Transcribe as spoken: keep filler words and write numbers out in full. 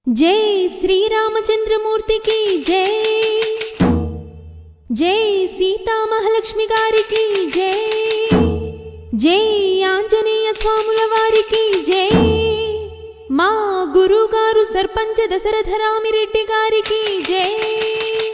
జై శ్రీరామచంద్రమూర్తి की జై జై సీతా మహాలక్ష్మి గారికి జై జై ఆంజనేయ స్వాముల వారికి జై మా గురుగారు సర్పంచ దశరథ రామిరెడ్డి గారికి జై।